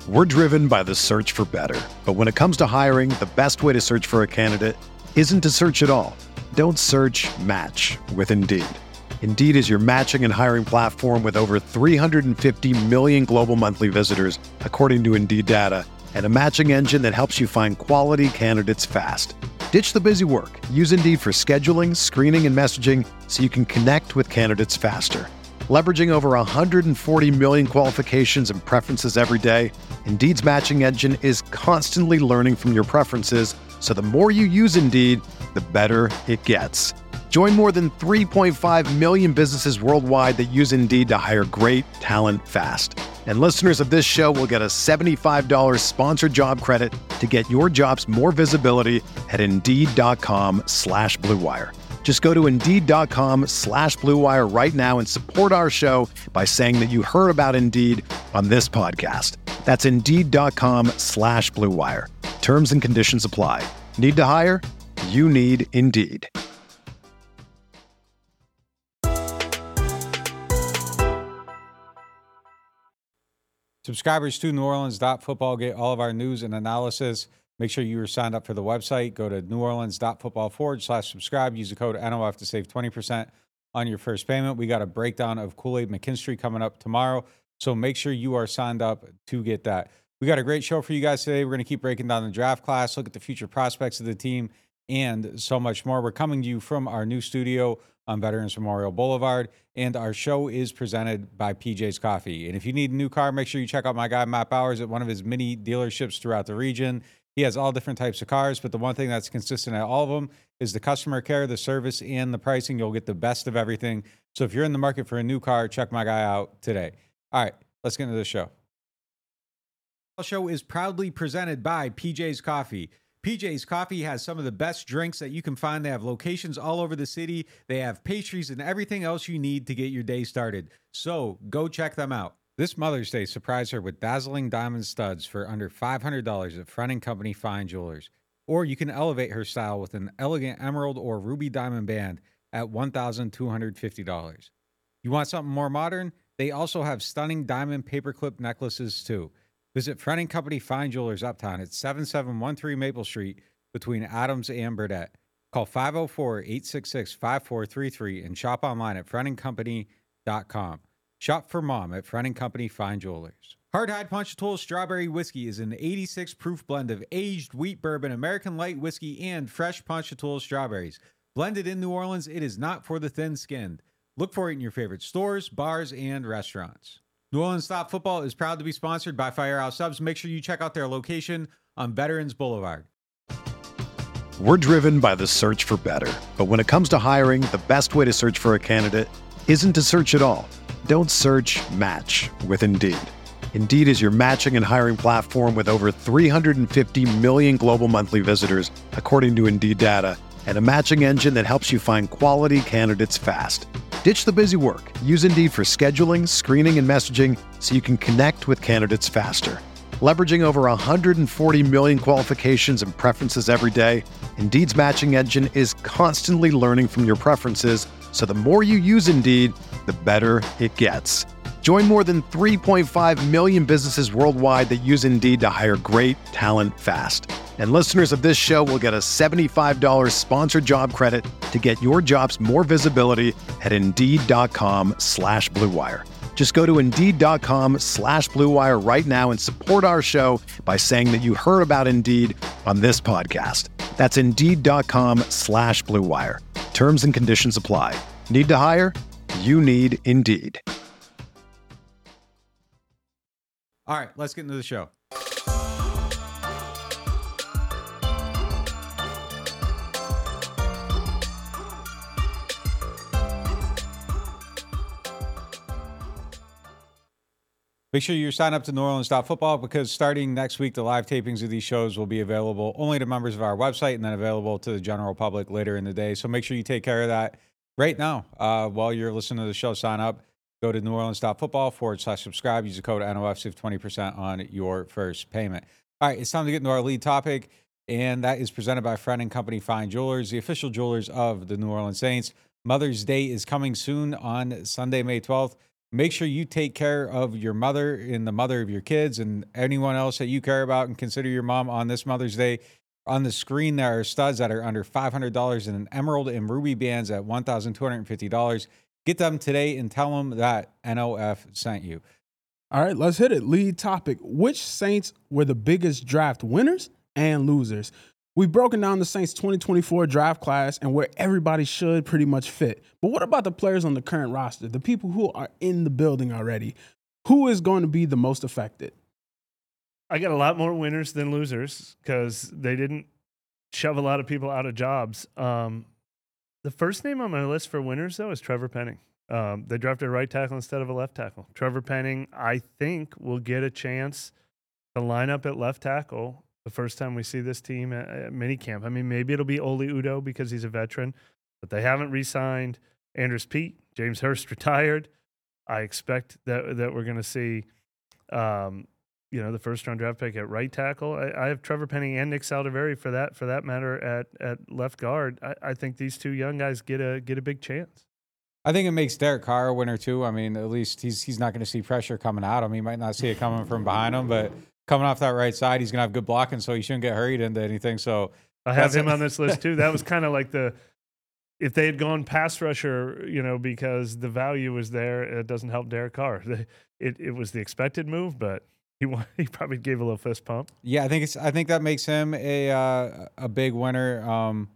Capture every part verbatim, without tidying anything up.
We're driven by the search for better. But when it comes to hiring, the best way to search for a candidate isn't to search at all. Don't search, match with Indeed. Indeed is your matching and hiring platform with over three hundred fifty million global monthly visitors, according to Indeed data, and a matching engine that helps you find quality candidates fast. Ditch the busy work. Use Indeed for scheduling, screening, and messaging so you can connect with candidates faster. Leveraging over one hundred forty million qualifications and preferences every day, Indeed's matching engine is constantly learning from your preferences, so the more you use Indeed, the better it gets. Join more than three point five million businesses worldwide that use Indeed to hire great talent fast. And listeners of this show will get a seventy-five dollars sponsored job credit to get your jobs more visibility at Indeed.com slash Blue Wire. Just go to Indeed.com slash Blue Wire right now and support our show by saying that you heard about Indeed on this podcast. That's Indeed.com slash Blue Wire. Terms and conditions apply. Need to hire? You need Indeed. Subscribers to New Orleans dot football get all of our news and analysis. Make sure you are signed up for the website. Go to New Orleans dot football forward slash subscribe. Use the code N O F to save twenty percent on your first payment. We got a breakdown of Kool-Aid McKinstry coming up tomorrow, so make sure you are signed up to get that. We got a great show for you guys today. We're going to keep breaking down the draft class, look at the future prospects of the team, and so much more. We're coming to you from our new studio on Veterans Memorial Boulevard, and our show is presented by P J's Coffee. And if you need a new car, make sure you check out my guy Matt Bowers at one of his many dealerships throughout the region. He has all different types of cars, but the one thing that's consistent at all of them is the customer care, the service, and the pricing. You'll get the best of everything. So if you're in the market for a new car, check my guy out today. All right, let's get into the show. The show is proudly presented by P J's Coffee. P J's Coffee has some of the best drinks that you can find. They have locations all over the city. They have pastries and everything else you need to get your day started. So go check them out. This Mother's Day, surprise her with dazzling diamond studs for under five hundred dollars at Friend and Company Fine Jewelers. Or you can elevate her style with an elegant emerald or ruby diamond band at one thousand two hundred fifty dollars. You want something more modern? They also have stunning diamond paperclip necklaces too. Visit Friend and Company Fine Jewelers Uptown at seventy-seven thirteen Maple Street between Adams and Burdett. Call five oh four, eight six six, five four three three and shop online at friend and company dot com. Shop for mom at Friend and Company Fine Jewelers. Hardhide Ponchatoula Strawberry Whiskey is an eighty-six proof blend of aged wheat bourbon, American light whiskey, and fresh Ponchatoula strawberries. Blended in New Orleans, it is not for the thin-skinned. Look for it in your favorite stores, bars, and restaurants. New Orleans Stop Football is proud to be sponsored by Firehouse Subs. Make sure you check out their location on Veterans Boulevard. We're driven by the search for better. But when it comes to hiring, the best way to search for a candidate isn't to search at all. Don't search, match with Indeed. Indeed is your matching and hiring platform with over three hundred fifty million global monthly visitors, according to Indeed data, and a matching engine that helps you find quality candidates fast. Ditch the busy work. Use Indeed for scheduling, screening, and messaging so you can connect with candidates faster. Leveraging over one hundred forty million qualifications and preferences every day, Indeed's matching engine is constantly learning from your preferences, so the more you use Indeed, the better it gets. Join more than three point five million businesses worldwide that use Indeed to hire great talent fast. And listeners of this show will get a seventy-five dollars sponsored job credit to get your jobs more visibility at Indeed.com slash Blue Wire. Just go to Indeed.com slash Blue Wire right now and support our show by saying that you heard about Indeed on this podcast. That's Indeed.com slash Blue Wire. Terms and conditions apply. Need to hire? You need Indeed. All right, let's get into the show. Make sure you sign up to New Orleans dot football because starting next week, the live tapings of these shows will be available only to members of our website and then available to the general public later in the day. So make sure you take care of that right now. Uh, while you're listening to the show, sign up. Go to New Orleans dot football forward slash subscribe. Use the code N O F, save twenty percent on your first payment. All right, it's time to get into our lead topic, and that is presented by Friend and Company Fine Jewelers, the official jewelers of the New Orleans Saints. Mother's Day is coming soon on Sunday, May twelfth. make sure you take care of your mother and the mother of your kids and anyone else that you care about and consider your mom on this Mother's Day. On the screen, there are studs that are under five hundred dollars and an emerald and ruby bands at one thousand two hundred fifty dollars. Get them today and tell them that N O F sent you. All right, let's hit it. Lead topic. Which Saints were the biggest draft winners and losers? We've broken down the Saints twenty twenty-four draft class and where everybody should pretty much fit. But what about the players on the current roster, the people who are in the building already? Who is going to be the most affected? I got a lot more winners than losers because they didn't shove a lot of people out of jobs. Um, the first name on my list for winners, though, is Trevor Penning. Um, they drafted a right tackle instead of a left tackle. Trevor Penning, I think, will get a chance to line up at left tackle the first time we see this team at, at minicamp. I mean, maybe it'll be Oli Udoh because he's a veteran, but they haven't re-signed Andrus Peat. James Hurst retired. I expect that that we're going to see um, – you know, the first round draft pick at right tackle. I, I have Trevor Penning and Nick Saldiveri for that, for that matter, at, at left guard. I, I think these two young guys get a get a big chance. I think it makes Derek Carr a winner too. I mean, at least he's he's not going to see pressure coming at him. He might not see it coming from behind him, but coming off that right side, he's going to have good blocking, so he shouldn't get hurried into anything. So I have him on this list too. That was kind of like the if they had gone pass rusher, you know, because the value was there. It doesn't help Derek Carr. It it was the expected move, but. He won, he probably gave a little fist pump. Yeah, I think it's. I think that makes him a uh, a big winner. Um,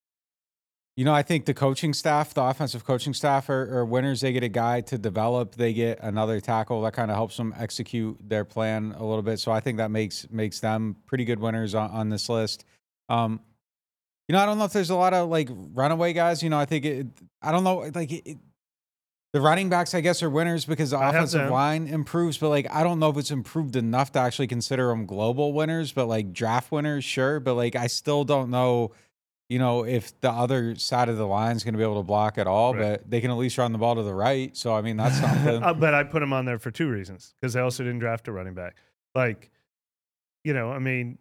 you know, I think the coaching staff, the offensive coaching staff, are, are winners. They get a guy to develop. They get another tackle that kind of helps them execute their plan a little bit. So I think that makes makes them pretty good winners on, on this list. Um, you know, I don't know if there's a lot of like runaway guys. You know, I think it. I don't know, like it, it the running backs, I guess, are winners because the offensive line improves, but like I don't know if it's improved enough to actually consider them global winners, but like draft winners, sure. But like I still don't know, you know, if the other side of the line is going to be able to block at all, right. But they can at least run the ball to the right. So I mean, that's something. But I put them on there for two reasons because they also didn't draft a running back. Like, you know, I mean,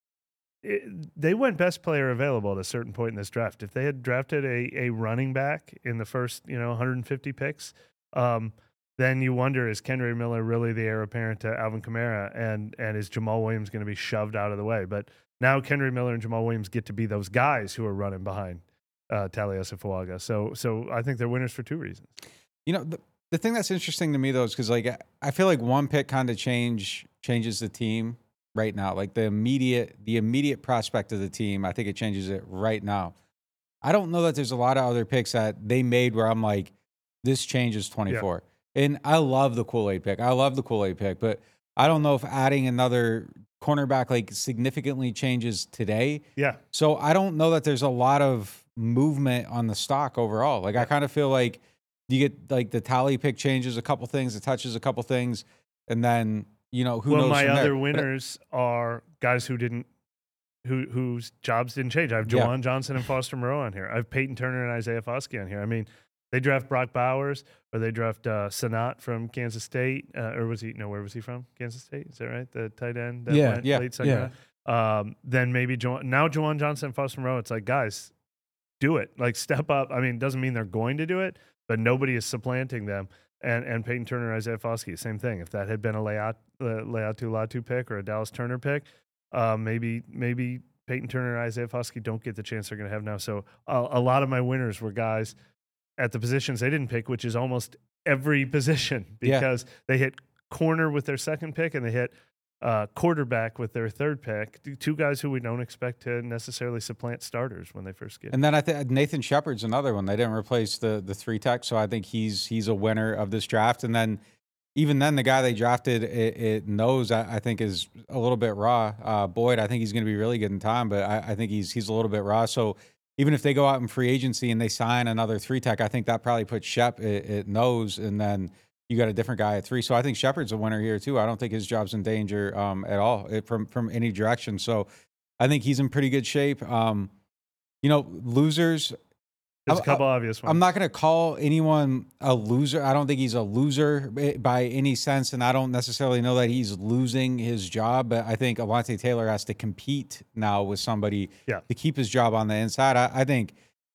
it, they went best player available at a certain point in this draft. If they had drafted a, a running back in the first, you know, one hundred fifty picks, um, then you wonder, is Kendre Miller really the heir apparent to Alvin Kamara? And and is Jamal Williams going to be shoved out of the way? But now Kendre Miller and Jamal Williams get to be those guys who are running behind uh, Taliosa Fuaga. So, so I think they're winners for two reasons. You know, the, the thing that's interesting to me, though, is because, like, I feel like one pick kind of change changes the team right now. Like the immediate the immediate prospect of the team, I think it changes it right now. I don't know that there's a lot of other picks that they made where I'm like, this changes twenty-four. Yeah. And I love the Kool-Aid pick. I love the Kool-Aid pick, but I don't know if adding another cornerback like significantly changes today. Yeah. So I don't know that there's a lot of movement on the stock overall. Like I kind of feel like you get like the tally pick changes a couple things, it touches a couple things, and then you know, who well, knows my other there. winners but, are guys who didn't, who whose jobs didn't change. I have Jawan yeah. Johnson and Foster Moreau on here. I have Peyton Turner and Isaiah Foskey on here. I mean, they draft Brock Bowers or they draft uh, Sanat from Kansas State, uh, or was he? No, where was he from? Kansas State, is that right? The tight end. That yeah, went yeah, late second yeah. Um, then maybe Jawan, now Jawan Johnson and Foster Moreau. It's like, guys, do it. Like step up. I mean, it doesn't mean they're going to do it, but nobody is supplanting them. And and Peyton Turner, Isaiah Foskey, same thing. If that had been a Leatu uh, Leatu Latu pick or a Dallas Turner pick, uh, maybe maybe Peyton Turner and Isaiah Foskey don't get the chance they're going to have now. So uh, a lot of my winners were guys at the positions they didn't pick, which is almost every position because yeah. they hit corner with their second pick and they hit uh, quarterback with their third pick. Two guys who we don't expect to necessarily supplant starters when they first get. And then I think Nathan Shepard's another one. They didn't replace the the three tech, so I think he's he's a winner of this draft. And then even then, the guy they drafted, it, it knows I, I think is a little bit raw. Uh, Boyd, I think he's going to be really good in time, but I, I think he's he's a little bit raw. So even if they go out in free agency and they sign another three tech, I think that probably puts Shep it, it knows, and then you got a different guy at three. So I think Shepard's a winner here too. I don't think his job's in danger um, at all it, from from any direction. So I think he's in pretty good shape. Um, you know, losers. There's a couple I, obvious ones. I'm not going to call anyone a loser. I don't think he's a loser by any sense, and I don't necessarily know that he's losing his job. But I think Alontae Taylor has to compete now with somebody yeah. to keep his job on the inside. I, I think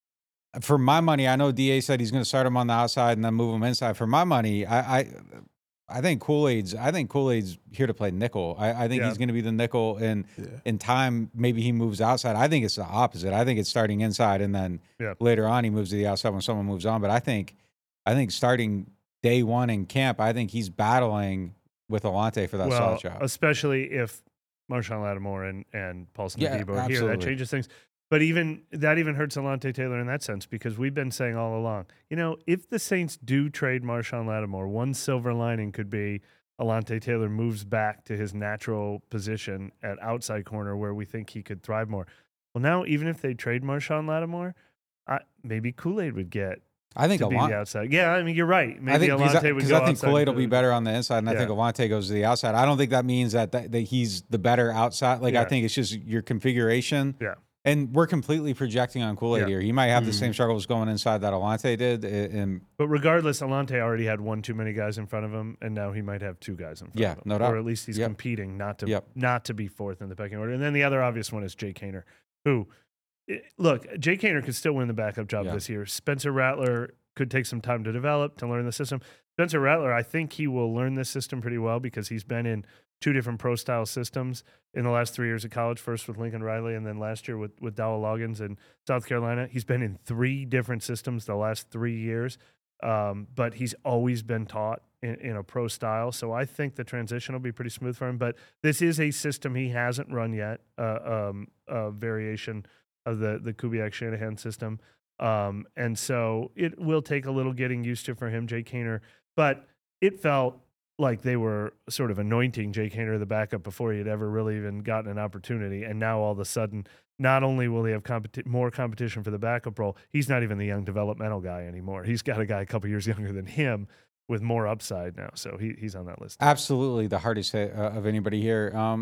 For my money, I know D A said he's going to start him on the outside and then move him inside. For my money, I I, I think Kool-Aid's I think Kool-Aid's here to play nickel. I, I think Yeah. he's going to be the nickel, and Yeah. in time maybe he moves outside. I think it's the opposite. I think it's starting inside, and then Yeah. later on he moves to the outside when someone moves on. But I think I think starting day one in camp, I think he's battling with Alante for that well, slot job. especially if Marshawn Lattimore and, and Paulson Yeah, Adebo are here. That absolutely. changes things. But even that even hurts Alante Taylor in that sense, because we've been saying all along, you know, if the Saints do trade Marshawn Lattimore, one silver lining could be Alante Taylor moves back to his natural position at outside corner where we think he could thrive more. Well, now even if they trade Marshawn Lattimore, I, maybe Kool-Aid would get I think to be the Alante. outside. Yeah, I mean, you're right. Maybe I think because Alante I, would 'cause go I think outside Kool-Aid will to- be better on the inside, and I Yeah. think Alante goes to the outside. I don't think that means that that, that he's the better outside. Like I Yeah. think it's just your configuration. Yeah. And we're completely projecting on Kool-Aid Yeah. here. He might have the Mhm. same struggles going inside that Alante did. And But regardless, Alante already had one too many guys in front of him, and now he might have two guys in front Yeah, of him. no doubt. Or at least he's Yep. competing not to Yep. not to be fourth in the pecking order. And then the other obvious one is Jake Haener, who, i- look, Jake Haener could still win the backup job Yeah. this year. Spencer Rattler could take some time to develop, to learn the system. Spencer Rattler, I think he will learn this system pretty well because he's been in two different pro style systems in the last three years of college, first with Lincoln Riley and then last year with, with Dowell Loggins in South Carolina. He's been in three different systems the last three years, um, but he's always been taught in, in a pro style. So I think the transition will be pretty smooth for him. But this is a system he hasn't run yet, uh, um, a variation of the, the Kubiak-Shanahan system. Um, and so it will take a little getting used to for him, Jake Haener. But it felt like they were sort of anointing Jake Haener the backup before he had ever really even gotten an opportunity. And now all of a sudden, not only will he have competi- more competition for the backup role, he's not even the young developmental guy anymore. He's got a guy a couple years younger than him with more upside now. So he, he's on that list. absolutely the hardest hit uh, of anybody here. Um,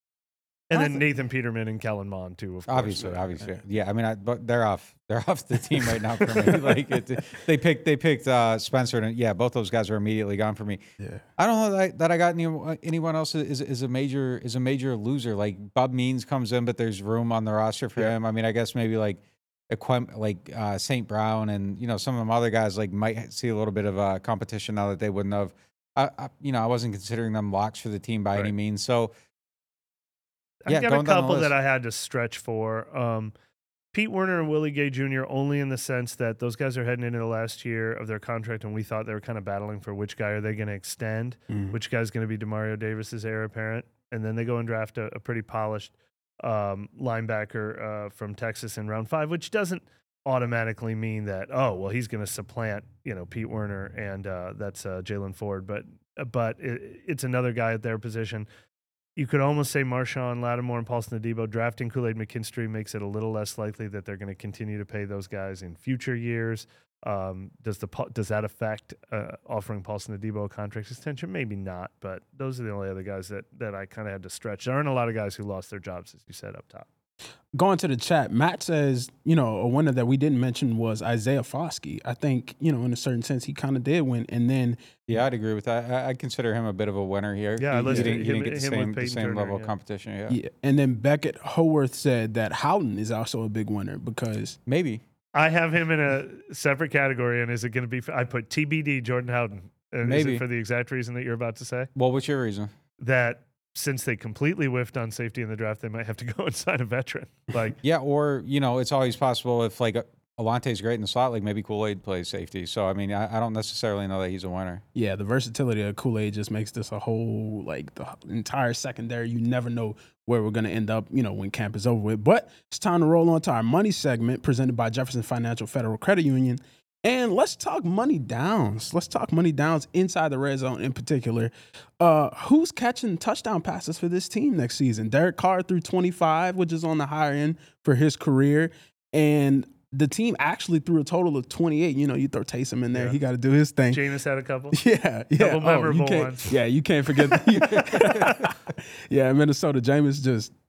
And I then thi- Nathan Peterman and Kellen Mond too, of course. obviously, But- obviously, yeah. I mean, I, but they're off. They're off the team right now for me. Like it, they picked, they picked uh, Spencer, and yeah, both those guys are immediately gone for me. Yeah. I don't know that I, that I got any, anyone else is is a major is a major loser. Like Bob Means comes in, but there's room on the roster for Yeah. him. I mean, I guess maybe like Equim, like uh, Saint Brown and you know some of them other guys like might see a little bit of uh, competition now that they wouldn't have. I, I you know I wasn't considering them locks for the team by any Right. means. So I've Yeah, got a going down the couple that list. I had to stretch for. Um, Pete Werner and Willie Gay Junior only in the sense that those guys are heading into the last year of their contract, and we thought they were kind of battling for which guy are they going to extend, Mm. which guy's going to be Demario Davis's heir apparent, and then they go and draft a, a pretty polished um, linebacker uh, from Texas in round five, which doesn't automatically mean that oh well he's going to supplant you know Pete Werner and uh, that's uh, Jalen Ford, but but it, it's another guy at their position. You could almost say Marshawn Lattimore and Paulson Adebo. Drafting Kool-Aid McKinstry makes it a little less likely that they're going to continue to pay those guys in future years. Um, does the does that affect uh, offering Paulson Adebo a contract extension? Maybe not, but those are the only other guys that that I kind of had to stretch. There aren't a lot of guys who lost their jobs, as you said up top. Going to the chat, Matt says, you know, a winner that we didn't mention was Isaiah Foskey. I think, you know, in a certain sense, he kind of did win. And then, yeah, I'd agree with that. I, I'd consider him a bit of a winner here. Yeah, I he, he listed didn't, he him- didn't get the him with same the Peyton same Turner, level yeah. of competition. Yeah, yeah. And then Beckett Howarth said that Houghton is also a big winner because, maybe. I have him in a separate category, and is it going to be? I put T B D Jordan Howden. And Is Maybe. it for the exact reason that you're about to say? Well, what's your reason? That since they completely whiffed on safety in the draft, they might have to go and sign a veteran. Like, Yeah, or you know, it's always possible if like Alante's great in the slot, like maybe Kool-Aid plays safety. So I mean, I, I don't necessarily know that he's a winner. yeah, the versatility of Kool-Aid just makes this a whole, like, the entire secondary. You never know where we're going to end up, you know, when camp is over with. But it's time to roll on to our money segment presented by Jefferson Financial Federal Credit Union. And let's talk money downs. Let's talk money downs inside the red zone in particular. Uh, who's catching touchdown passes for this team next season? Derek Carr threw twenty-five, which is on the higher end for his career. And the team actually threw a total of twenty-eight. You know, you throw Taysom in there. Yeah. He got to do his thing. Jameis had a couple. Yeah, yeah. Couple Oh, memorable you can't, ones. Yeah, you can't forget. Yeah, Minnesota. Jameis just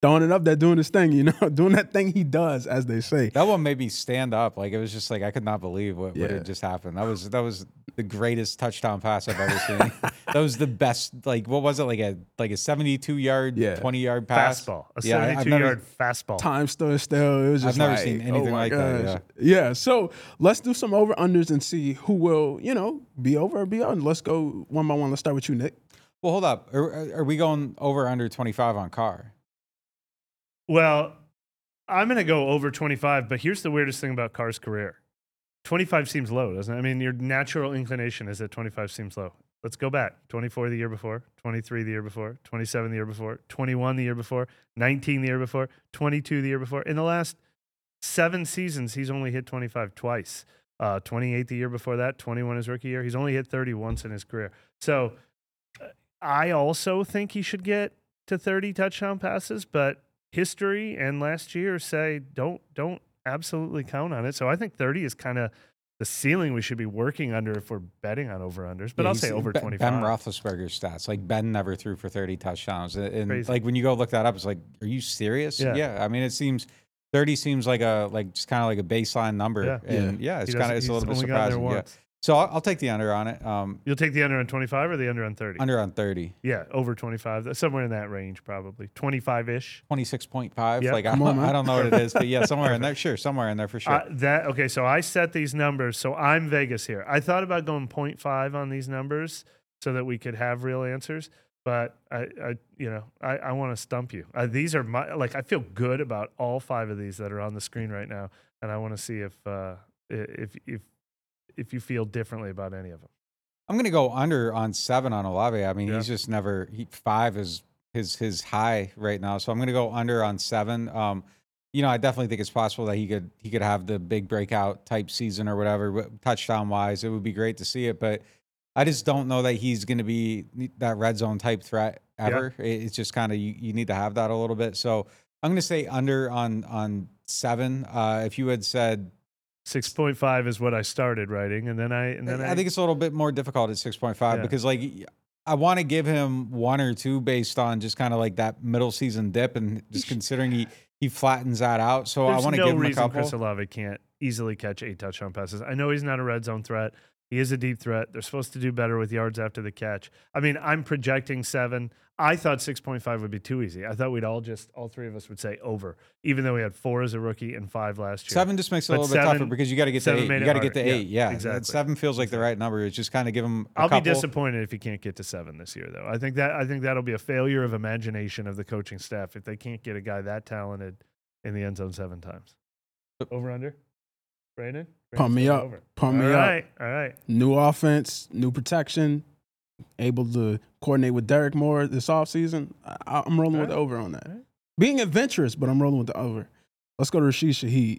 throwing it up there, doing his thing, you know, doing that thing he does, as they say. That one made me stand up. Like, it was just like, I could not believe what, Yeah. what had just happened. That was that was the greatest touchdown pass I've ever seen. That was the best. Like, what was it? Like a like a seventy-two yard, Yeah. twenty yard pass. Fastball. A Yeah, I- I've seventy-two never- yard fastball. Time stood still. It was I've just never like, seen oh anything my like that, gosh. Yeah. So let's do some over unders and see who will, you know, be over or be under. Let's go one by one. Let's start with you, Nick. Well, hold up. Are, are we going over under twenty-five on Carr? Well, I'm going to go over twenty-five, but here's the weirdest thing about Carr's career. twenty-five seems low, doesn't it? I mean, your natural inclination is that twenty-five seems low. Let's go back. twenty-four the year before, twenty-three the year before, twenty-seven the year before, twenty-one the year before, nineteen the year before, twenty-two the year before. In the last seven seasons, he's only hit twenty-five twice. Uh, twenty-eight the year before that, twenty-one his rookie year. He's only hit thirty once in his career. So uh, I also think he should get to thirty touchdown passes, but history and last year say don't don't absolutely count on it. So I think thirty is kind of the ceiling we should be working under if we're betting on over-unders. But Yeah, I'll he's- say over Ben- twenty-five. Ben Roethlisberger's stats. Like, Ben never threw for thirty touchdowns. And, and, Crazy. like, when you go look that up, it's like, are you serious? Yeah. I mean, it seems thirty seems like a like just kind of like a baseline number. Yeah. And yeah, it's He kind of doesn't- it's a he's little bit only gotten there surprising. Yeah. once. So I'll, I'll take the under on it. Um, You'll take the under on twenty-five or the under on thirty? under on thirty. Yeah, over twenty-five. Somewhere in that range, probably. twenty-five-ish. twenty-six point five. Yep. Like, I Come on, don't, man. I don't know what it is, but yeah, somewhere in there. Sure, somewhere in there for sure. Uh, that okay, so I set these numbers. So I'm Vegas here. I thought about going point five on these numbers so that we could have real answers, but I, I you know, I, I want to stump you. Uh, these are my like I feel good about all five of these that are on the screen right now, and I want to see if uh, if if if you feel differently about any of them. I'm going to go under on seven on Olave. I mean, Yeah. he's just never he, five is his his high right now. So I'm going to go under on seven. Um, you know, I definitely think it's possible that he could he could have the big breakout type season or whatever, touchdown wise. It would be great to see it, but I just don't know that he's going to be that red zone type threat ever. It- It's just kind of you, you need to have that a little bit. So I'm going to say under on on seven. Uh, if you had said Six point five is what I started writing, and then I and then I, I think it's a little bit more difficult at six point five Yeah. because, like, I want to give him one or two based on just kind of like that middle season dip and just considering he, he flattens that out. So There's I want to no give him a reason couple. Chris Olave can't easily catch eight touchdown passes. I know he's not a red zone threat. He is a deep threat. They're supposed to do better with yards after the catch. I mean, I'm projecting seven. I thought six point five would be too easy. I thought we'd all just, all three of us would say over, even though we had four as a rookie and five last year. Seven just makes it But a little bit seven- tougher because you got to get to seven eight. made You it got to get to harder. eight. Yeah, Yeah, exactly. Seven feels like the right number. It's just kind of give him a I'll couple. be disappointed if he can't get to seven this year, though. I think that I think that'll be a failure of imagination of the coaching staff if they can't get a guy that talented in the end zone seven times. Over under, Brandon. Pump me Brandon's up. over. Pump me All up. right, all right. New offense, new protection, able to coordinate with Derek Moore this offseason. I, I'm rolling with the over on that. All right. Being adventurous, but I'm rolling with the over. Let's go to Rashid Shaheed.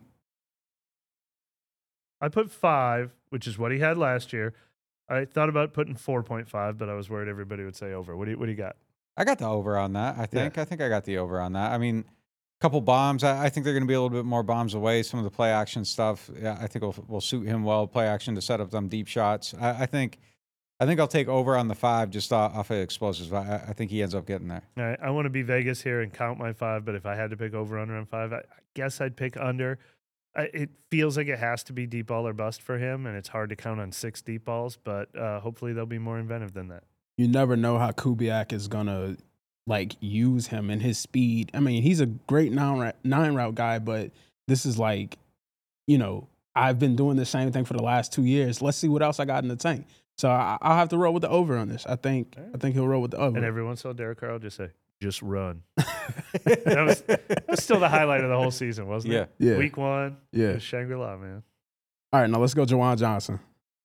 I put five, which is what he had last year. I thought about putting four point five, but I was worried everybody would say over. What do you, what do you got? I got the over on that. I think. I think I got the over on that. I mean, a couple bombs. I, I think they're going to be a little bit more bombs away. Some of the play action stuff, yeah, I think will will suit him well. Play action to set up them deep shots. I, I think. I think I'll take over on the five just off, off of explosives. I, I think he ends up getting there. All right, I want to be Vegas here and count my five, but if I had to pick over under on five, I, I guess I'd pick under. I, it feels like it has to be deep ball or bust for him, and it's hard to count on six deep balls, but uh, hopefully they'll be more inventive than that. You never know how Kubiak is gonna like use him and his speed. I mean, he's a great nine route, nine route guy, but this is like, you know, I've been doing the same thing for the last two years. Let's see what else I got in the tank. So I, I'll have to roll with the over on this. I think All right. I think he'll roll with the over. And every once in a while, Derek Carr will just say, just run. that, was, that was still the highlight of the whole season, wasn't Yeah. it? Yeah. Week one, Yeah. it was Shangri-La, man. All right, now let's go Jawan Johnson.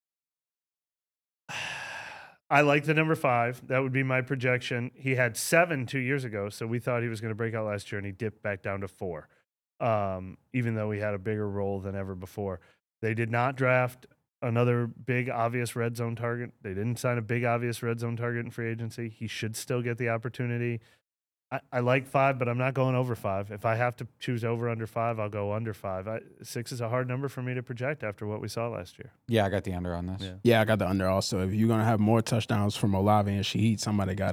I like the number five. That would be my projection. He had seven two years ago, so we thought he was going to break out last year, and he dipped back down to four, um, even though he had a bigger role than ever before. They did not draft another big, obvious red zone target. They didn't sign a big, obvious red zone target in free agency. He should still get the opportunity. I, I like five, but I'm not going over five. If I have to choose over under five, I'll go under five. I, six is a hard number for me to project after what we saw last year. Yeah, I got the under on this. Yeah. Yeah, I got the under also. If you're gonna have more touchdowns from Olave and Shaheed, somebody gotta,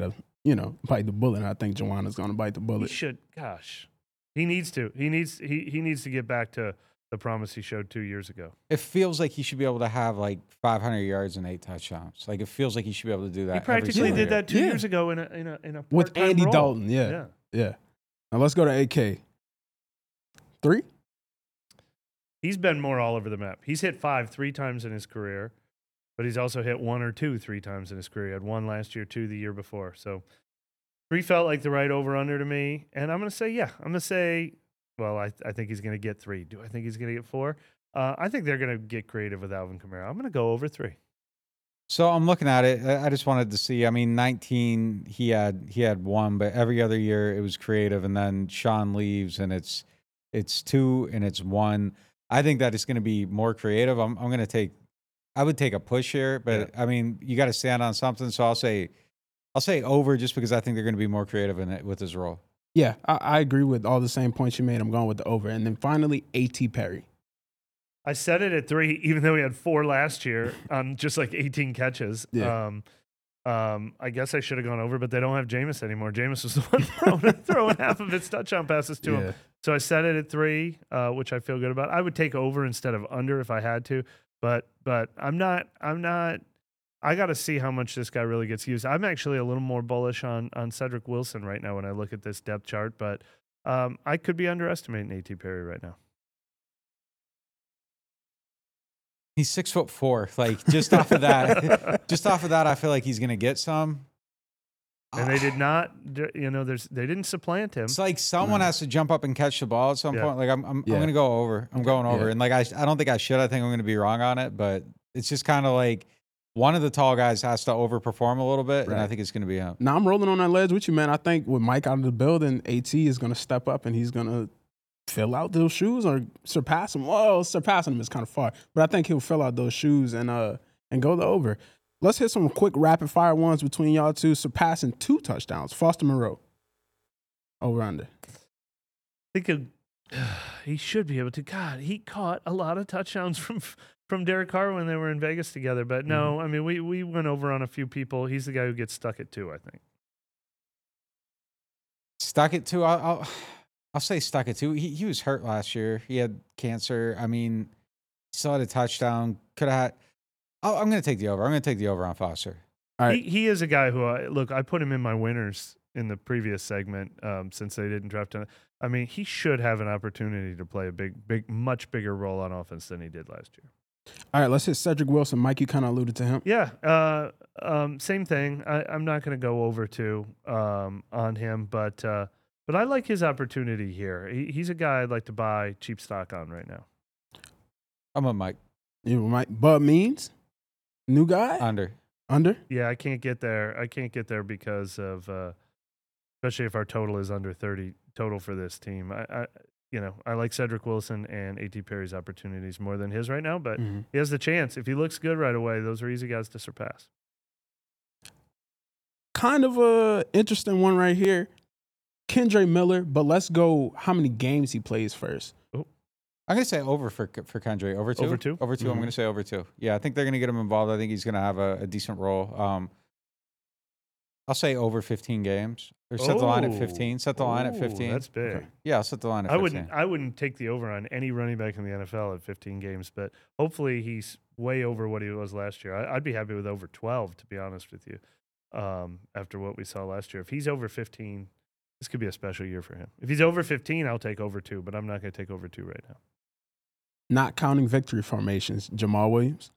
you know, bite the bullet. And I think Juwan is going to bite the He bullet. should. Gosh, he needs to. He needs. He he needs to get back to the promise he showed two years ago. It feels like he should be able to have like five hundred yards and eight touchdowns. Like it feels like he should be able to do that. He every practically single did year. that two Yeah. years ago in a in a in a With part-time Andy role. Dalton, yeah. Yeah. Yeah. Now let's go to A K. Three? He's been more all over the map. He's hit five three times in his career, but he's also hit one or two three times in his career. He had one last year, two the year before. So three felt like the right over under to me. And I'm going to say, yeah, I'm going to say, well, I, I think he's going to get three. Do I think he's going to get four? Uh, I think they're going to get creative with Alvin Kamara. I'm going to go over three. So I'm looking at it. I I just wanted to see. I mean, nineteen he had he had one, but every other year it was creative, and then Sean leaves, and it's it's two and it's one. I think that it's going to be more creative. I'm I'm going to take. I would take a push here, but I mean, you got to stand on something. So I'll say, I'll say over, just because I think they're going to be more creative in it with his role. Yeah, I, I agree with all the same points you made. I'm going with the over. And then finally, A T Perry. I set it at three, even though he had four last year on just like eighteen catches. Yeah. Um, um, I guess I should have gone over, but they don't have Jameis anymore. Jameis was the one throwing, throwing half of his touchdown passes to Yeah. him. So I set it at three, uh, which I feel good about. I would take over instead of under if I had to, but but I'm not. I'm not. I got to see how much this guy really gets used. I'm actually a little more bullish on on Cedric Wilson right now when I look at this depth chart, but um, I could be underestimating A T Perry right now. He's six foot four. Like just off of that, just off of that, I feel like he's going to get some. And they did not, you know, there's they didn't supplant him. It's like someone No. has to jump up and catch the ball at some Yeah. point. Like I'm, I'm, Yeah. I'm going to go over. I'm going over, Yeah. and like I, I don't think I should. I think I'm going to be wrong on it, but it's just kind of like one of the tall guys has to overperform a little bit, and I Right. think it's going to be him. Now I'm rolling on that ledge with you, man. I think with Mike out of the building, AT is going to step up and he's going to fill out those shoes or surpass him. Well, surpassing him is kind of far, but I think he'll fill out those shoes and uh and go the over. Let's hit some quick rapid fire ones between y'all two. Surpassing two touchdowns. Foster Moreau. Over under. I think it- he should be able to. God, he caught a lot of touchdowns from from Derek Carr when they were in Vegas together. But no, I mean we we went over on a few people. He's the guy who gets stuck at two, I think. Stuck it too. I'll, I'll, I'll say stuck it too. He he was hurt last year. He had cancer. I mean, still had a touchdown. Could have had. Oh, I'm going to take the over. I'm going to take the over on Foster. All right. He he is a guy who I look. I put him in my winners in the previous segment um, since they didn't draft him. I mean, he should have an opportunity to play a big, big, much bigger role on offense than he did last year. All right, let's hit Cedric Wilson. Mike, you kind of alluded to him. Yeah, uh, um, same thing. I, I'm not going to go over to um, on him, but uh, but I like his opportunity here. He, he's a guy I'd like to buy cheap stock on right now. I'm a Mike. You might. Bud Means, new guy, Under. under. Yeah, I can't get there. I can't get there because of, uh, especially if our total is under thirty total for this team. I, I you know, I like Cedric Wilson and A T Perry's opportunities more than his right now, but Mhm. he has the chance. If he looks good right away, those are easy guys to surpass. Kind of a interesting one right here. Kendre Miller, but let's go how many games he plays first. I'm going to say over for for Kendre. Over two. Over two? Over two. I'm Mhm. going to say over two. Yeah, I think they're going to get him involved. I think he's going to have a, a decent role. Um, I'll say over fifteen games. Or set the line at Oh. fifteen. Set the line at Oh, fifteen. That's big. Okay. Yeah, I'll set the line at I fifteen. wouldn't. I wouldn't take the over on any running back in the N F L at fifteen games, but hopefully he's way over what he was last year. I, I'd be happy with over twelve, to be honest with you. Um, after what we saw last year, if he's over fifteen, this could be a special year for him. If he's over fifteen, I'll take over two, but I'm not going to take over two right now. Not counting victory formations. Jamal Williams.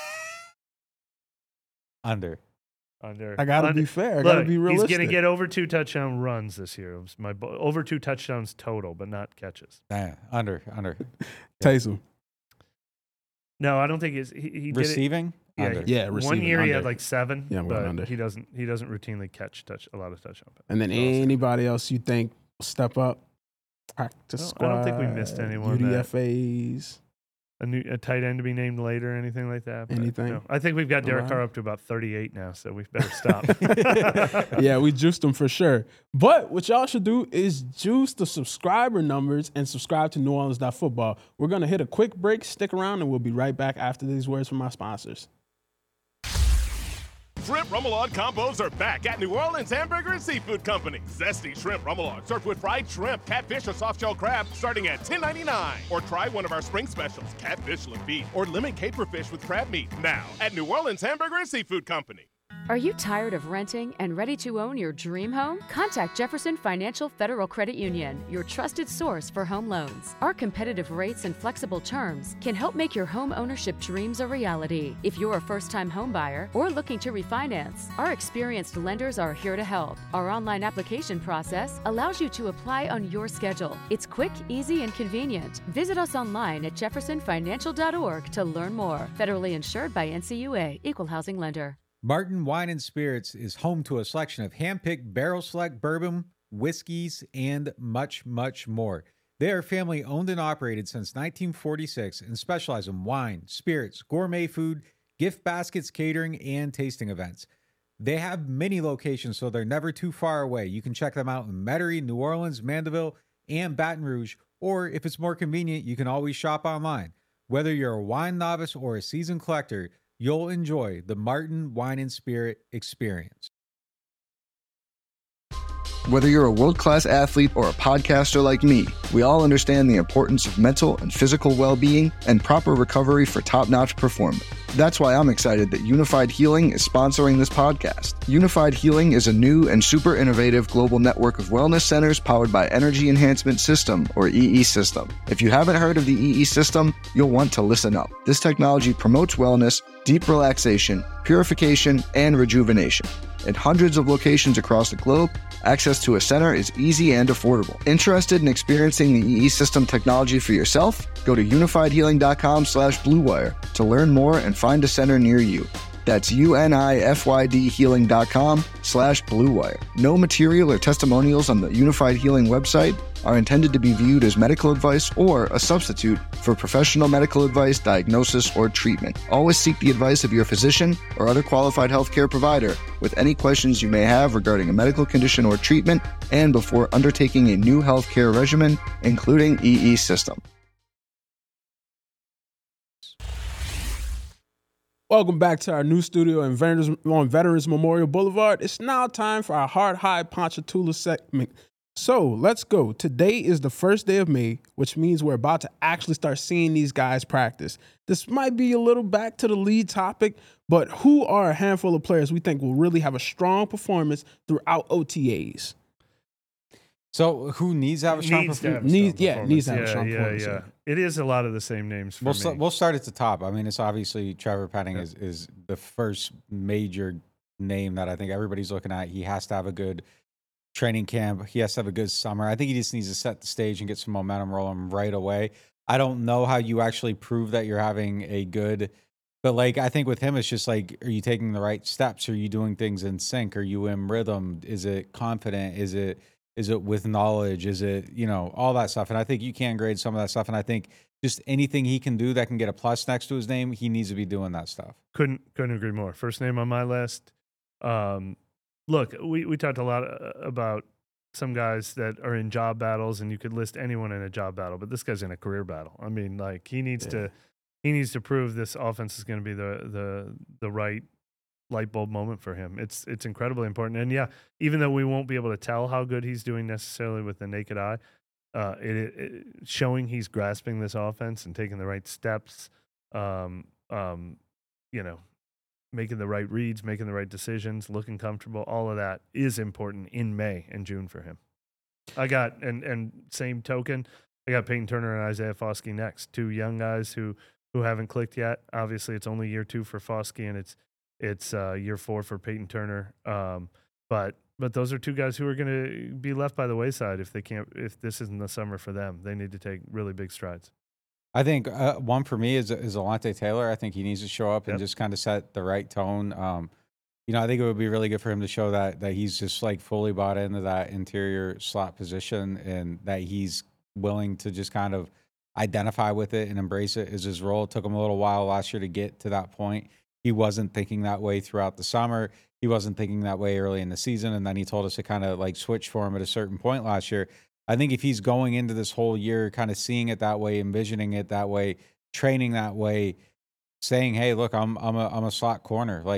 Under. Under. I gotta under, be fair. I gotta Look, be realistic. he's going to get over two touchdown runs this year. It was my bo- over two touchdowns total, but not catches. Nah, under. Under. Taysom. No, I don't think he's, he, he did it. Receiving. Yeah, Under. Yeah, One receiving year he had under. like seven, Yeah, I'm going but under. he doesn't. He doesn't routinely catch touch a lot of touchdown passes. And then So I'll say- anybody else you think will step up? Practice I squad. don't- I don't think we missed anyone U D that- F As. A new a tight end to be named later, anything like that. but Anything? no. I think we've got Derek Alright. Carr up to about thirty-eight now, so we better stop. Yeah, we juiced them for sure. But what y'all should do is juice the subscriber numbers and subscribe to New Orleans Football. We're going to hit a quick break. Stick around, and we'll be right back after these words from our sponsors. Shrimp Remoulade combos are back at New Orleans Hamburger and Seafood Company. Zesty shrimp remoulade served with fried shrimp, catfish, or soft-shell crab starting at ten ninety-nine. Or try one of our spring specials, catfish le beef or lemon caper fish with crab meat, now at New Orleans Hamburger and Seafood Company. Are you tired of renting and ready to own your dream home? Contact Jefferson Financial Federal Credit Union, your trusted source for home loans. Our competitive rates and flexible terms can help make your home ownership dreams a reality. If you're a first-time home buyer or looking to refinance, our experienced lenders are here to help. Our online application process allows you to apply on your schedule. It's quick, easy, and convenient. Visit us online at jefferson financial dot org to learn more. Federally insured by N C U A, Equal Housing Lender. Martin Wine and Spirits is home to a selection of hand-picked barrel select bourbon, whiskeys, and much, much more. They are family owned and operated since nineteen forty-six and specialize in wine, spirits, gourmet food, gift baskets, catering, and tasting events. They have many locations, so they're never too far away. You can check them out in Metairie, New Orleans, Mandeville, and Baton Rouge, or if it's more convenient, you can always shop online. Whether you're a wine novice or a seasoned collector, you'll enjoy the Martin Wine and Spirit experience. Whether you're a world-class athlete or a podcaster like me, we all understand the importance of mental and physical well-being and proper recovery for top-notch performance. That's why I'm excited that Unified Healing is sponsoring this podcast. Unified Healing is a new and super innovative global network of wellness centers powered by Energy Enhancement System, or E E System. If you haven't heard of the E E System, you'll want to listen up. This technology promotes wellness, deep relaxation, purification, and rejuvenation. At hundreds of locations across the globe, access to a center is easy and affordable. Interested in experiencing the E E System technology for yourself? Go to unified healing dot com slash blue wire to learn more and find a center near you. That's U-N-I-F-Y-D healing dot com slash blue wire. No material or testimonials on the Unified Healing website are intended to be viewed as medical advice or a substitute for professional medical advice, diagnosis, or treatment. Always seek the advice of your physician or other qualified healthcare provider with any questions you may have regarding a medical condition or treatment and before undertaking a new healthcare regimen, including E E System. Welcome back to our new studio in Veterans, on Veterans Memorial Boulevard. It's now time for our Hard High Ponchatoula segment. So let's go. Today is the first day of May, which means we're about to actually start seeing these guys practice. This might be a little back to the lead topic, but who are a handful of players we think will really have a strong performance throughout O T As? So who needs to have a strong Needs to have performance? a Needs, strong yeah, needs to have yeah, a strong yeah, performance. Yeah, It is a lot of the same names for We'll, me. st- we'll start at the top. I mean, it's obviously Trevor Penning Yeah. is, is the first major name that I think everybody's looking at. He has to have a good training camp. He has to have a good summer. I think he just needs to set the stage and get some momentum rolling right away. I don't know how you actually prove that you're having a good, but like, I think with him, it's just like, are you taking the right steps? Are you doing things in sync? Are you in rhythm? Is it confident? Is it, is it with knowledge? Is it, you know, all that stuff. And I think you can grade some of that stuff. And I think just anything he can do that can get a plus next to his name, he needs to be doing that stuff. Couldn't couldn't agree more. First name on my list. Um, look, we, we talked a lot about some guys that are in job battles, and you could list anyone in a job battle, but this guy's in a career battle. I mean, like he needs yeah. to he needs to prove this offense is going to be the the the right light bulb moment for him. It's it's incredibly important. And yeah, even though we won't be able to tell how good he's doing necessarily with the naked eye, uh, it, it showing he's grasping this offense and taking the right steps, um, um, you know, making the right reads, making the right decisions, looking comfortable, all of that is important in May and June for him. I got, and and same token, I got Peyton Turner and Isaiah Foskey next, two young guys who who haven't clicked yet. Obviously, it's only year two for Foskey, and it's it's uh, year four for Peyton Turner. Um, but but those are two guys who are going to be left by the wayside if they can't, if this isn't the summer for them. They need to take really big strides. I think uh, one for me is is Alontae Taylor. I think he needs to show up and Yep. just kind of set the right tone. Um, you know, I think it would be really good for him to show that that he's just like fully bought into that interior slot position and that he's willing to just kind of identify with it and embrace it as his role. It took him a little while last year to get to that point. He wasn't thinking that way throughout the summer. He wasn't thinking that way early in the season. And then he told us to kind of like switch for him at a certain point last year. I think if he's going into this whole year kind of seeing it that way, envisioning it that way, training that way, saying, hey, look, I'm I'm a I'm a slot corner. Like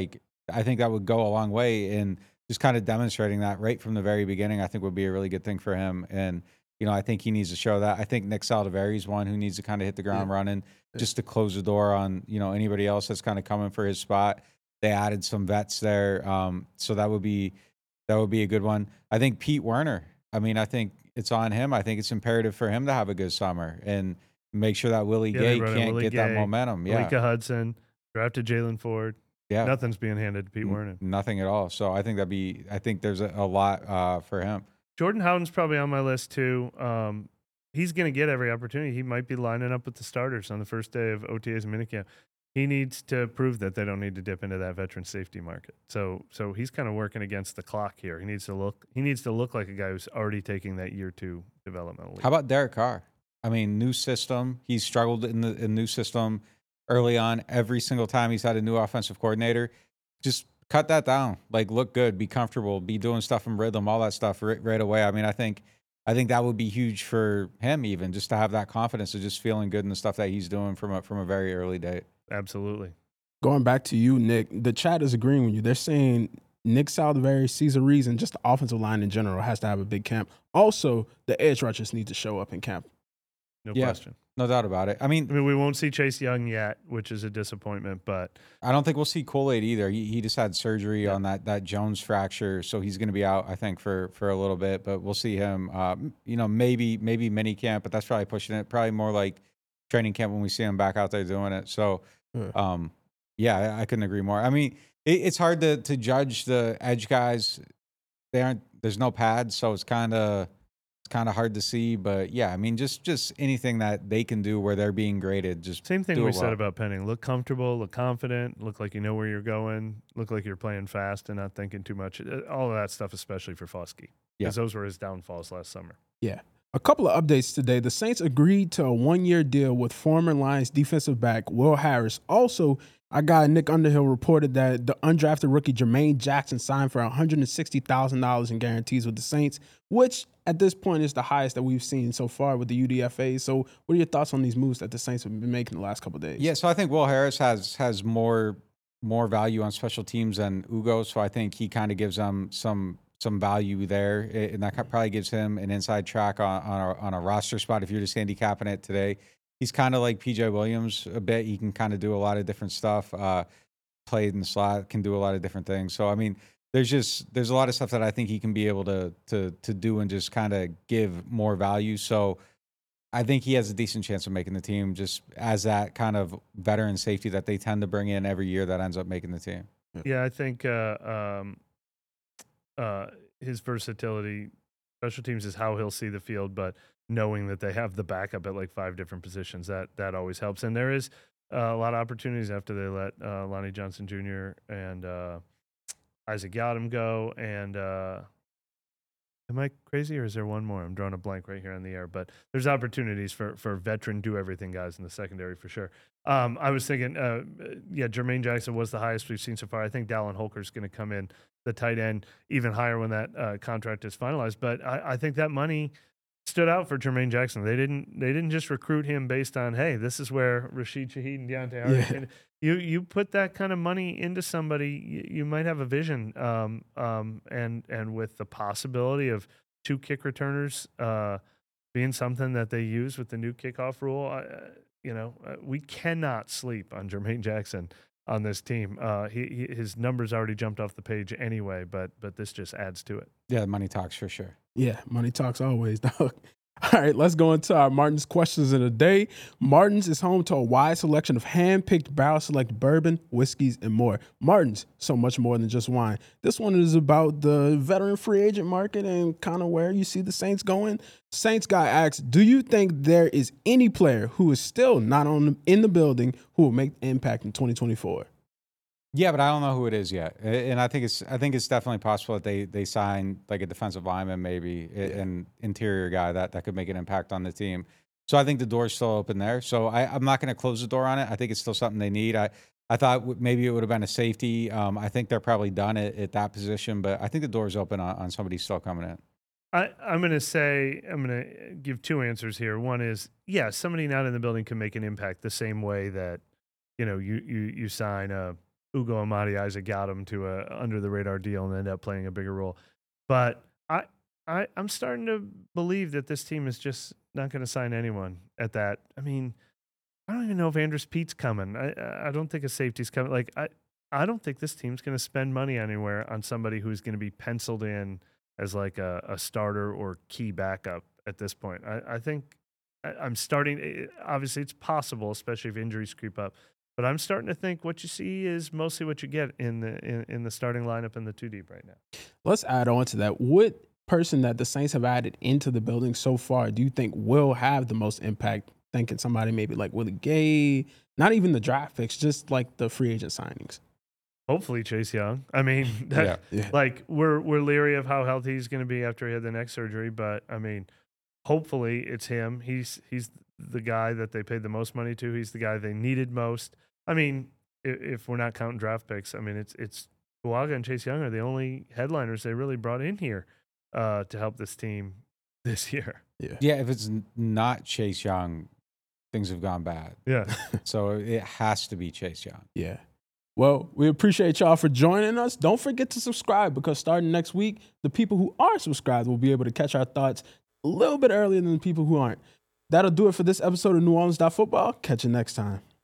I think that would go a long way in just kind of demonstrating that right from the very beginning. I think would be a really good thing for him. And, you know, I think he needs to show that. I think Nick Saldiveri is one who needs to kind of hit the ground Yeah. running just to close the door on, you know, anybody else that's kind of coming for his spot. They added some vets there. Um, so that would be, that would be a good one. I think Pete Werner, I mean, I think it's on him. I think it's imperative for him to have a good summer and make sure that Willie Yeah, they Gay brought in can't Willie get Gay, that momentum. Yeah. Malika Hudson, drafted Jalen Ford. Yeah. Nothing's being handed to Pete N- Werner. Nothing at all. So I think that'd be, I think there's a, a lot uh, for him. Jordan Howden's probably on my list too. Um, he's going to get every opportunity. He might be lining up with the starters on the first day of O T As and minicamp. He needs to prove that they don't need to dip into that veteran safety market. So, so he's kind of working against the clock here. He needs to look. He needs to look like a guy who's already taking that year two developmental leap. How about Derek Carr? I mean, new system. He's struggled in the in new system early on. Every single time he's had a new offensive coordinator, just cut that down. Like, look good, be comfortable, be doing stuff in rhythm, all that stuff right, right away. I mean, I think, I think that would be huge for him, even just to have that confidence of just feeling good in the stuff that he's doing from a, from a very early date. Absolutely. Going back to you, Nick, the chat is agreeing with you. They're saying Nick Saldiveri sees a reason, just the offensive line in general has to have a big camp. Also, the edge rushers need to show up in camp. No Yeah. question. No doubt about it. I mean, I mean, we won't see Chase Young yet, which is a disappointment, but I don't think we'll see Kool-Aid either. He, he just had surgery Yeah. on that that Jones fracture, so he's going to be out, I think, for for a little bit. But we'll see him. Uh, you know, maybe maybe mini camp, but that's probably pushing it. Probably more like training camp when we see him back out there doing it. So, Yeah. um, yeah, I, I couldn't agree more. I mean, it, it's hard to to judge the edge guys. They aren't. There's no pads, so it's kind of. It's kind of hard to see, but yeah, I mean, just just anything that they can do where they're being graded, just same thing do we it said well. about Penning. Look comfortable, look confident, look like you know where you're going, look like you're playing fast and not thinking too much. Uh, All of that stuff, especially for Foskey, Yeah. because those were his downfalls last summer. Yeah. A couple of updates today. The Saints agreed to a one-year deal with former Lions defensive back Will Harris. Also, our guy Nick Underhill reported that the undrafted rookie Jermaine Jackson signed for one hundred sixty thousand dollars in guarantees with the Saints, which at this point is the highest that we've seen so far with the U D F A. So what are your thoughts on these moves that the Saints have been making the last couple of days? Yeah, so I think Will Harris has has more more value on special teams than Ugo, so I think he kind of gives them some some value there, and that probably gives him an inside track on on a, on a roster spot if you're just handicapping it today. He's kind of like P J Williams a bit. He can kind of do a lot of different stuff. Uh, played in the slot, can do a lot of different things. So I mean, there's just there's a lot of stuff that I think he can be able to to to do and just kind of give more value. So I think he has a decent chance of making the team, just as that kind of veteran safety that they tend to bring in every year that ends up making the team. Yeah, I think uh, um, uh, his versatility, special teams is how he'll see the field, but knowing that they have the backup at like five different positions, that that always helps. And there is uh, a lot of opportunities after they let uh, Lonnie Johnson Junior and uh, Isaac Yadam go. And uh, am I crazy, or is there one more? I'm drawing a blank right here on the air, but there's opportunities for for veteran do everything guys in the secondary for sure. Um, I was thinking, uh, yeah, Jermaine Jackson was the highest we've seen so far. I think Dallin Holker's going to come in, the tight end, even higher when that uh, contract is finalized. But I, I think that money stood out for Jermaine Jackson. They didn't they didn't just recruit him based on, hey, this is where Rashid Shaheed and Deontay Hardy. Yeah. You you put that kind of money into somebody, you, you might have a vision. Um, um, and and with the possibility of two kick returners uh, being something that they use with the new kickoff rule, uh, you know, uh, we cannot sleep on Jermaine Jackson on this team. Uh, he, he his numbers already jumped off the page anyway, but but this just adds to it. Yeah, the money talks for sure. Yeah, money talks always, dog. All right, let's go into our Martin's questions of the day. Martin's is home to a wide selection of hand-picked barrel-select bourbon, whiskeys, and more. Martin's, so much more than just wine. This one is about the veteran free agent market and kind of where you see the Saints going. Saints guy asks, do you think there is any player who is still not on in the building who will make the impact in twenty twenty-four? Yeah, but I don't know who it is yet, and I think it's I think it's definitely possible that they they sign like a defensive lineman, maybe an interior guy that that could make an impact on the team. So I think the door's still open there. So I, I'm not going to close the door on it. I think it's still something they need. I I thought maybe it would have been a safety. Um, I think they're probably done it at that position, but I think the door's open on, on somebody still coming in. I, I'm going to say, I'm going to give two answers here. One is, yeah, somebody not in the building can make an impact the same way that, you know, you you you sign a Ugo Amadi Isaac got him to a under the radar deal and ended up playing a bigger role. But I, I, I'm starting to believe that this team is just not going to sign anyone at that. I mean, I don't even know if Andrus Pete's coming. I, I don't think a safety's coming. Like I, I don't think this team's going to spend money anywhere on somebody who's going to be penciled in as like a, a starter or key backup at this point. I, I think I, I'm starting. Obviously, it's possible, especially if injuries creep up. But I'm starting to think what you see is mostly what you get in the in, in the starting lineup in the two deep right now. Let's add on to that. What person that the Saints have added into the building so far do you think will have the most impact? Thinking somebody maybe like Willie Gay, not even the draft picks, just like the free agent signings. Hopefully Chase Young. I mean, that, yeah. Yeah. like we're we're leery of how healthy he's going to be after he had the neck surgery, but I mean, hopefully it's him. He's he's the guy that they paid the most money to. He's the guy they needed most. I mean, if, if we're not counting draft picks, I mean, it's it's Bulaga and Chase Young are the only headliners they really brought in here uh, to help this team this year. Yeah. Yeah, if it's n- not Chase Young, things have gone bad. Yeah. So it has to be Chase Young. Yeah. Well, we appreciate y'all for joining us. Don't forget to subscribe because starting next week, the people who are subscribed will be able to catch our thoughts a little bit earlier than the people who aren't. That'll do it for this episode of New Orleans Football. Catch you next time.